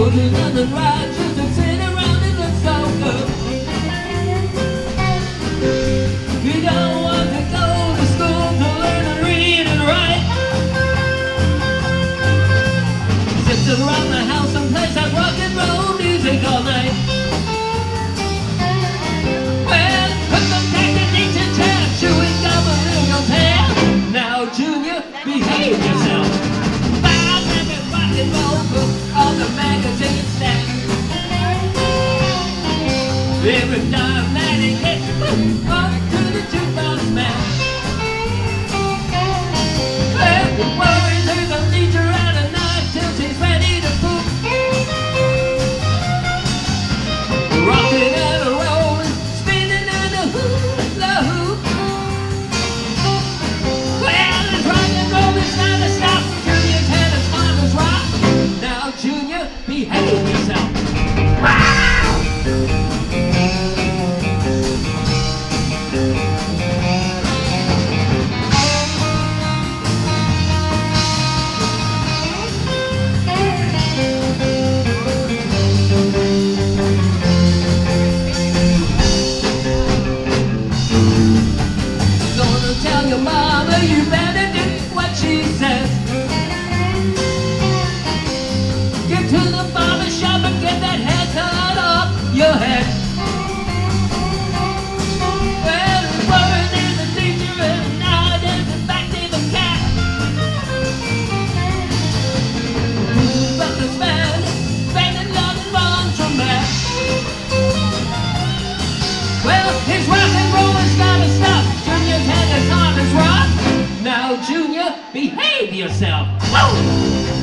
'cause there's nothing right, just to sit around and look so good. You don't want to go to school to learn to read and write. Sits around the house and plays that rock and roll music all night. Well, put them back in each chair, chewing gum a little tail. Now, Junior, behave yourself. Five minutes rock and roll book on the magazine stack. Every time that he gets up to the jukebox man. Well, worries there's a teacher out at night till she's ready to poop. Rocking and a rolling, spinning and a hula hoop. Well, this rock and roll is not a stop. Junior's head as fun as rock. Now, Junior, behave yourself. Tell your mama you better do what she says. Get to the barber shop and get that hair cut off your head. Well, it's worried there's a teacher and now there's a back to the cat. Who's about to spending love and runs from that. Well, his rock and roll has gotta stop. Junior's head is hard as rock. Now, Junior, behave yourself. Whoa!